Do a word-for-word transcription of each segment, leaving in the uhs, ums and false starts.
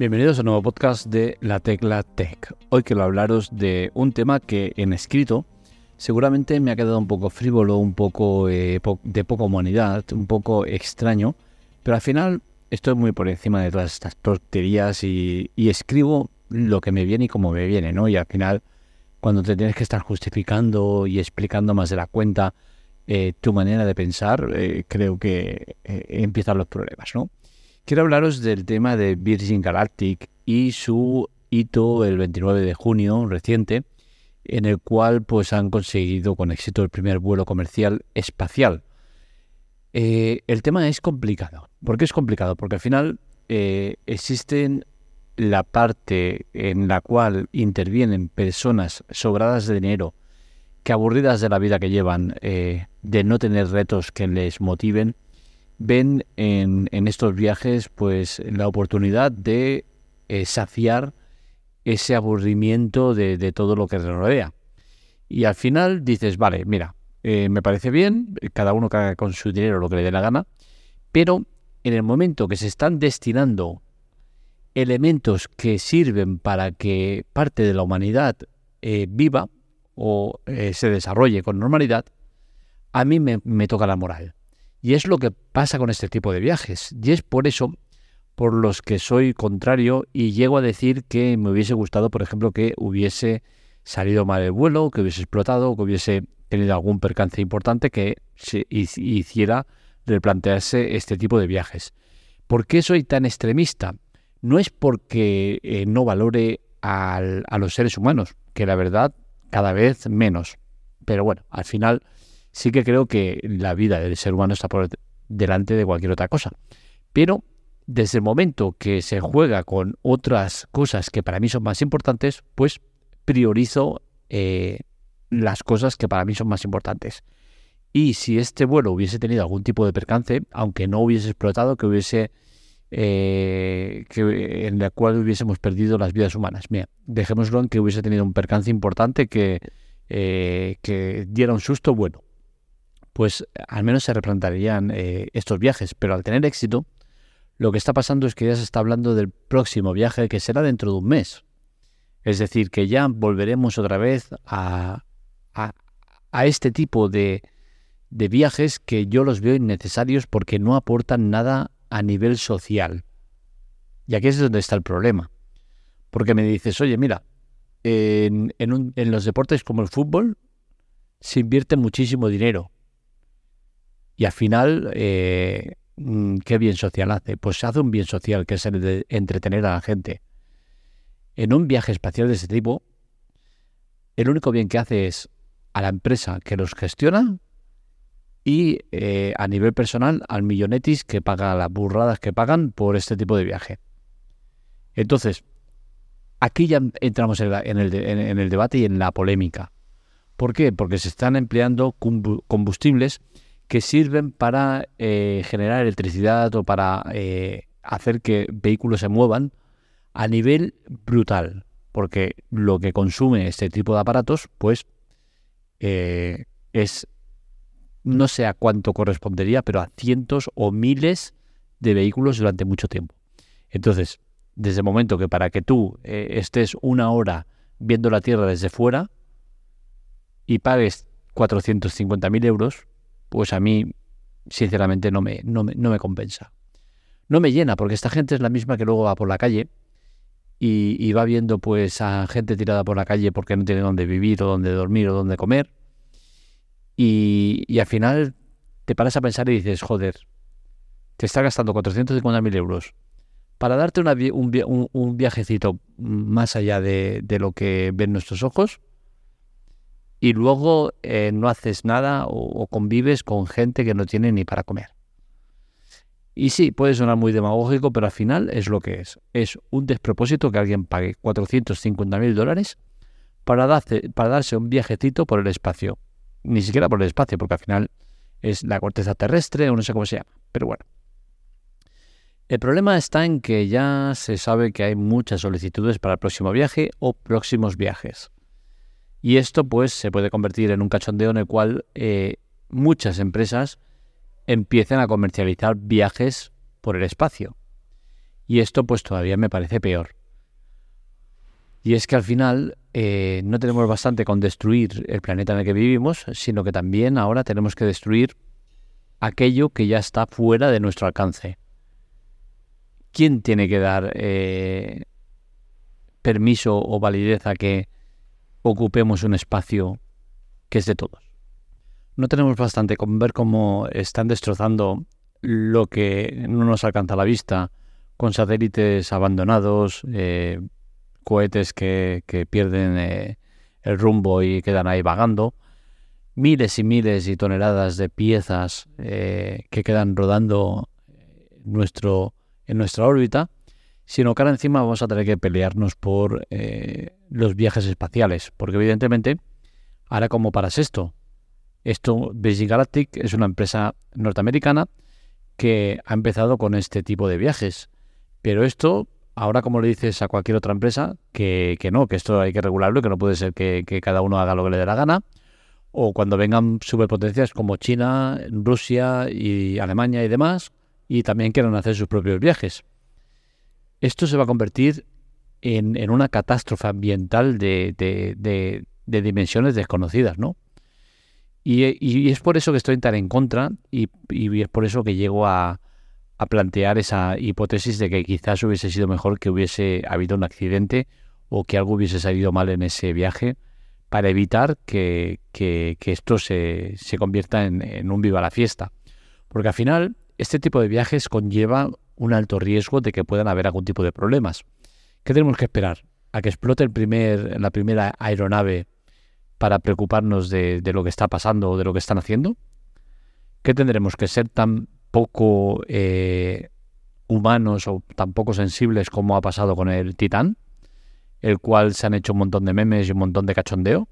Bienvenidos a un nuevo podcast de La Tecla Tech. Hoy quiero hablaros de un tema que en escrito seguramente me ha quedado un poco frívolo, un poco eh, po- de poca humanidad, un poco extraño, pero al final estoy muy por encima de todas estas tonterías y, y escribo lo que me viene y como me viene, ¿no? Y al final, cuando te tienes que estar justificando y explicando más de la cuenta eh, tu manera de pensar, eh, creo que eh, empiezan los problemas, ¿no? Quiero hablaros del tema de Virgin Galactic y su hito el veintinueve de junio reciente, en el cual pues han conseguido con éxito el primer vuelo comercial espacial. Eh, el tema es complicado. ¿Por qué es complicado? Porque al final eh, existen la parte en la cual intervienen personas sobradas de dinero, que aburridas de la vida que llevan, eh, de no tener retos que les motiven, ven en, en estos viajes pues la oportunidad de eh, saciar ese aburrimiento de, de todo lo que les rodea. Y al final dices, vale, mira, eh, me parece bien, cada uno que haga con su dinero lo que le dé la gana, pero en el momento que se están destinando elementos que sirven para que parte de la humanidad eh, viva o eh, se desarrolle con normalidad, a mí me, me toca la moral. Y es lo que pasa con este tipo de viajes. Y es por eso por los que soy contrario y llego a decir que me hubiese gustado, por ejemplo, que hubiese salido mal el vuelo, que hubiese explotado, que hubiese tenido algún percance importante que se hiciera replantearse este tipo de viajes. ¿Por qué soy tan extremista? No es porque eh, no valore al, a los seres humanos, que la verdad cada vez menos. Pero bueno, al final sí que creo que la vida del ser humano está por delante de cualquier otra cosa. Pero desde el momento que se juega con otras cosas que para mí son más importantes, pues priorizo eh, las cosas que para mí son más importantes. Y si este vuelo hubiese tenido algún tipo de percance, aunque no hubiese explotado, que hubiese eh, que, en la cual hubiésemos perdido las vidas humanas. Mira, dejémoslo en que hubiese tenido un percance importante que, eh, que diera un susto bueno. Pues al menos se replantearían eh, estos viajes, pero al tener éxito, lo que está pasando es que ya se está hablando del próximo viaje, que será dentro de un mes. Es decir, que ya volveremos otra vez a, a, a este tipo de, de viajes que yo los veo innecesarios porque no aportan nada a nivel social. Y aquí es donde está el problema. Porque me dices, oye, mira, en, en, un, en los deportes como el fútbol se invierte muchísimo dinero. Y al final, eh, ¿qué bien social hace? Pues hace un bien social, que es el de entretener a la gente. En un viaje espacial de ese tipo, el único bien que hace es a la empresa que los gestiona y eh, a nivel personal al millonetis que paga las burradas que pagan por este tipo de viaje. Entonces, aquí ya entramos en, la, en, el, de, en, en el debate y en la polémica. ¿Por qué? Porque se están empleando combustibles que sirven para eh, generar electricidad o para eh, hacer que vehículos se muevan a nivel brutal, porque lo que consume este tipo de aparatos, pues, eh, es, no sé a cuánto correspondería, pero a cientos o miles de vehículos durante mucho tiempo. Entonces, desde el momento que para que tú eh, estés una hora viendo la Tierra desde fuera y pagues cuatrocientos cincuenta mil euros, pues a mí, sinceramente, no me, no, me, no me compensa. No me llena, porque esta gente es la misma que luego va por la calle y, y va viendo pues a gente tirada por la calle porque no tiene dónde vivir o dónde dormir o dónde comer. Y, y al final te paras a pensar y dices, joder, te está gastando cuatrocientos cincuenta mil euros para darte una, un, un, un viajecito más allá de, de lo que ven nuestros ojos. Y luego eh, no haces nada o, o convives con gente que no tiene ni para comer. Y sí, puede sonar muy demagógico, pero al final es lo que es. Es un despropósito que alguien pague cuatrocientos cincuenta mil dólares para, darse, para darse un viajecito por el espacio. Ni siquiera por el espacio, porque al final es la corteza terrestre o no sé cómo se llama. Pero bueno. El problema está en que ya se sabe que hay muchas solicitudes para el próximo viaje o próximos viajes. Y esto pues se puede convertir en un cachondeo en el cual eh, muchas empresas empiecen a comercializar viajes por el espacio. Y esto pues todavía me parece peor. Y es que al final eh, no tenemos bastante con destruir el planeta en el que vivimos, sino que también ahora tenemos que destruir aquello que ya está fuera de nuestro alcance. ¿Quién tiene que dar eh, permiso o validez a que ocupemos un espacio que es de todos? No tenemos bastante con ver cómo están destrozando lo que no nos alcanza a la vista, con satélites abandonados, eh, cohetes que, que pierden eh, el rumbo y quedan ahí vagando, miles y miles y toneladas de piezas eh, que quedan rodando nuestro, en nuestra órbita, sino que ahora encima vamos a tener que pelearnos por eh, los viajes espaciales, porque evidentemente, ahora ¿cómo paras esto? Esto, Virgin Galactic es una empresa norteamericana que ha empezado con este tipo de viajes, pero esto, ahora como le dices a cualquier otra empresa, que, que no, que esto hay que regularlo, que no puede ser que, que cada uno haga lo que le dé la gana, o cuando vengan superpotencias como China, Rusia y Alemania y demás, y también quieran hacer sus propios viajes. Esto se va a convertir en, en una catástrofe ambiental de, de, de, de dimensiones desconocidas, ¿no? Y, y es por eso que estoy tan en contra y, y es por eso que llego a, a plantear esa hipótesis de que quizás hubiese sido mejor que hubiese habido un accidente o que algo hubiese salido mal en ese viaje para evitar que, que, que esto se, se convierta en, en un viva la fiesta. Porque al final este tipo de viajes conlleva un alto riesgo de que puedan haber algún tipo de problemas. ¿Qué tenemos que esperar? ¿A que explote el primer, la primera aeronave para preocuparnos de, de lo que está pasando o de lo que están haciendo? ¿Qué tendremos que ser tan poco eh, humanos o tan poco sensibles como ha pasado con el Titán, el cual se han hecho un montón de memes y un montón de cachondeo?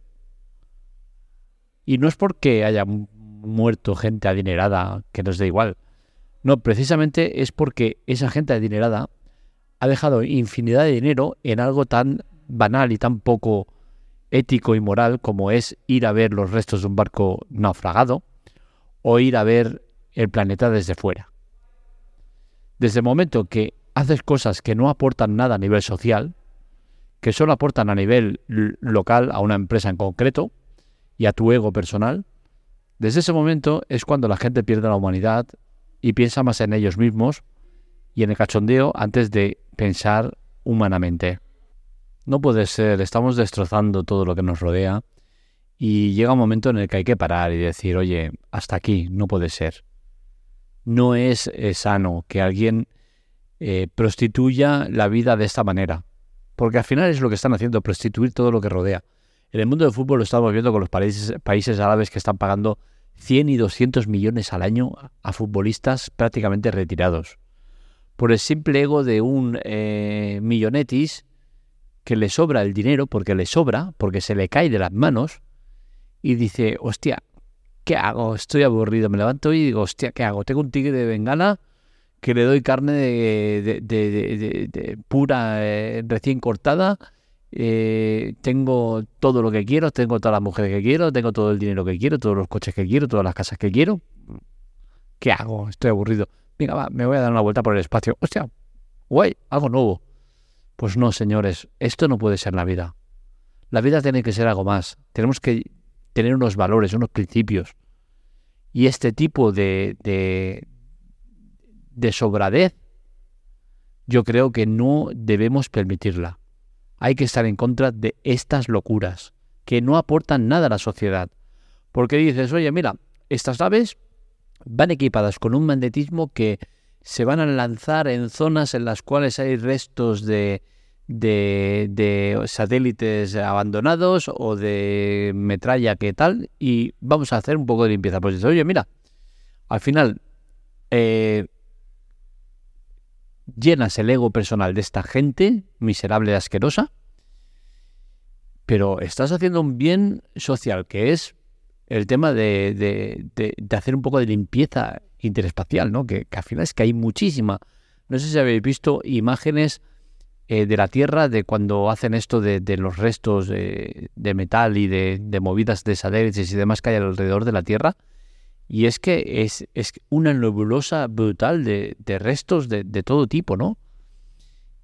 Y no es porque haya muerto gente adinerada que nos dé igual. No, precisamente es porque esa gente adinerada ha dejado infinidad de dinero en algo tan banal y tan poco ético y moral como es ir a ver los restos de un barco naufragado o ir a ver el planeta desde fuera. Desde el momento que haces cosas que no aportan nada a nivel social, que solo aportan a nivel local a una empresa en concreto y a tu ego personal, desde ese momento es cuando la gente pierde la humanidad y piensa más en ellos mismos y en el cachondeo antes de pensar humanamente. No puede ser, estamos destrozando todo lo que nos rodea y llega un momento en el que hay que parar y decir, oye, hasta aquí, no puede ser. No es, es sano que alguien eh, prostituya la vida de esta manera, porque al final es lo que están haciendo, prostituir todo lo que rodea. En el mundo del fútbol lo estamos viendo con los países, países árabes que están pagando cien y doscientos millones al año a futbolistas prácticamente retirados, por el simple ego de un eh, millonetis que le sobra el dinero, porque le sobra, porque se le cae de las manos, y dice, hostia, ¿qué hago? Estoy aburrido. Me levanto y digo, hostia, ¿qué hago? Tengo un tigre de Bengala que le doy carne de, de, de, de, de, de pura, eh, recién cortada, eh, tengo todo lo que quiero, tengo todas las mujeres que quiero, tengo todo el dinero que quiero, todos los coches que quiero, todas las casas que quiero. ¿Qué hago? Estoy aburrido. Venga, va, me voy a dar una vuelta por el espacio. Hostia, guay, algo nuevo. Pues no, señores, esto no puede ser la vida. La vida tiene que ser algo más. Tenemos que tener unos valores, unos principios. Y este tipo de, de, de sobradez, yo creo que no debemos permitirla. Hay que estar en contra de estas locuras que no aportan nada a la sociedad. Porque dices, oye, mira, estas naves van equipadas con un magnetismo que se van a lanzar en zonas en las cuales hay restos de, de, de satélites abandonados o de metralla que tal, y vamos a hacer un poco de limpieza. Pues dices, oye, mira, al final eh, llenas el ego personal de esta gente miserable y asquerosa, pero estás haciendo un bien social, que es el tema de, de, de, de hacer un poco de limpieza interespacial, ¿no? Que, que al final es que hay muchísima. No sé si habéis visto imágenes eh, de la Tierra de cuando hacen esto de, de los restos de, de metal y de, de movidas de satélites y demás que hay alrededor de la Tierra. Y es que es, es una nebulosa brutal de, de restos de, de todo tipo, ¿no?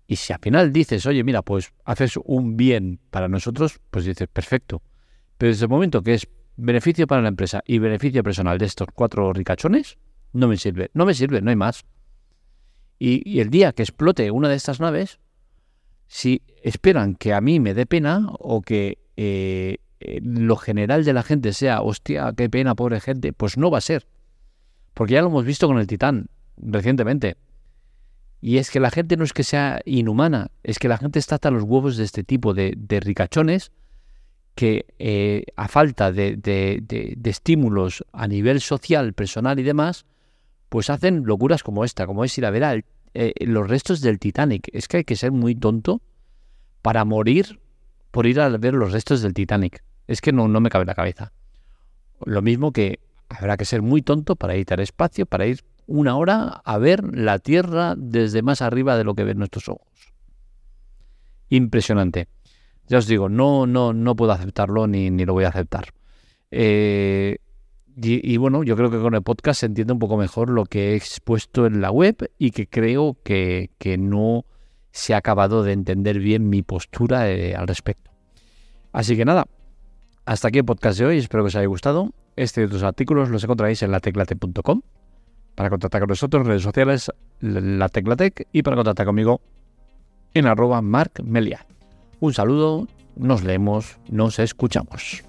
Y si al final dices, oye, mira, pues haces un bien para nosotros, pues dices, perfecto. Pero desde el momento que es beneficio para la empresa y beneficio personal de estos cuatro ricachones, no me sirve, no me sirve, no hay más. Y, y el día que explote una de estas naves, si esperan que a mí me dé pena o que eh, eh, lo general de la gente sea, hostia, qué pena, pobre gente, pues no va a ser. Porque ya lo hemos visto con el Titán recientemente. Y es que la gente no es que sea inhumana, es que la gente está hasta los huevos de este tipo de, de ricachones que eh, a falta de, de, de, de estímulos a nivel social, personal y demás, pues hacen locuras como esta, como es ir a ver al, eh, los restos del Titanic. Es que hay que ser muy tonto para morir por ir a ver los restos del Titanic. Es que no, no me cabe en la cabeza. Lo mismo que habrá que ser muy tonto para ir al espacio, para ir una hora a ver la Tierra desde más arriba de lo que ven nuestros ojos. Impresionante. Ya os digo, no, no, no puedo aceptarlo ni, ni lo voy a aceptar. Eh, y, y bueno, yo creo que con el podcast se entiende un poco mejor lo que he expuesto en la web y que creo que, que no se ha acabado de entender bien mi postura eh, al respecto. Así que nada, hasta aquí el podcast de hoy. Espero que os haya gustado. Este y otros artículos los encontraréis en la teclatec punto com. Para contactar con nosotros en redes sociales, la Teclatec, y para contactar conmigo en arroba marcmelia. Un saludo, nos leemos, nos escuchamos.